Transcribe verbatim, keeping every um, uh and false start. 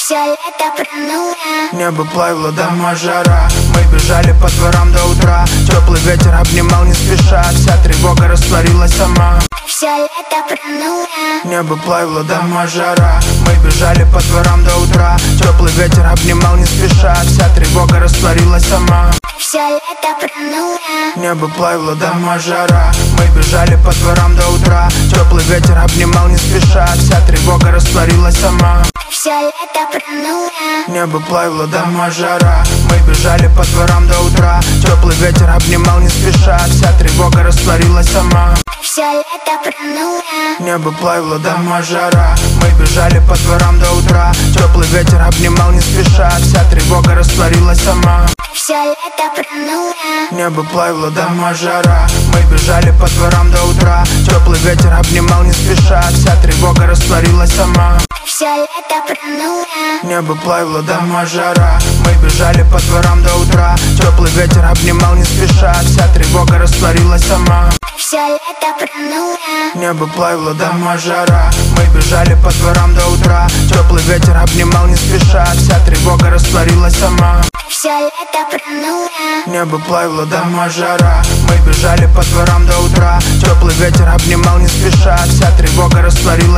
Все лето пронула, небо плавило, дома жара. Мы бежали по дворам до утра. Теплый ветер обнимал не спеша. Вся тревога растворилась сама. все лето пронула, Небо плавило, дома жара. Мы бежали по дворам до утра. Теплый ветер обнимал не спеша. Вся тревога растворилась сама. все лето пронула, Небо плавило, дома жара. Мы бежали по дворам до утра. Теплый ветер обнимал не спеша. Вся тревога растворилась сама. все лето пронула, Небо плавило, дома жара. Мы бежали по дворам до утра. Теплый ветер обнимал не спеша. Вся тревога растворилась сама. все лето пронула, Небо плавило, дома жара. Мы бежали по дворам до утра. Теплый ветер обнимал не спеша. Вся тревога растворилась сама. все лето пронула, Небо плавило, дома жара. Мы бежали по дворам до утра. Теплый ветер обнимал не спеша. Вся тревога растворилась сама. все лето пронула, Небо плавило, дома жара. Мы бежали по дворам до утра. Теплый ветер обнимал не спеша. Вся тревога растворилась сама. все лето пронула, Небо плавило, дома жара. Мы бежали по дворам до утра. Теплый ветер обнимал не спеша. Вся тревога растворилась сама. все лето пронула, Небо плавило, дома жара. Мы бежали по дворам до утра. Теплый ветер обнимал не спеша. Вся тревога растворилась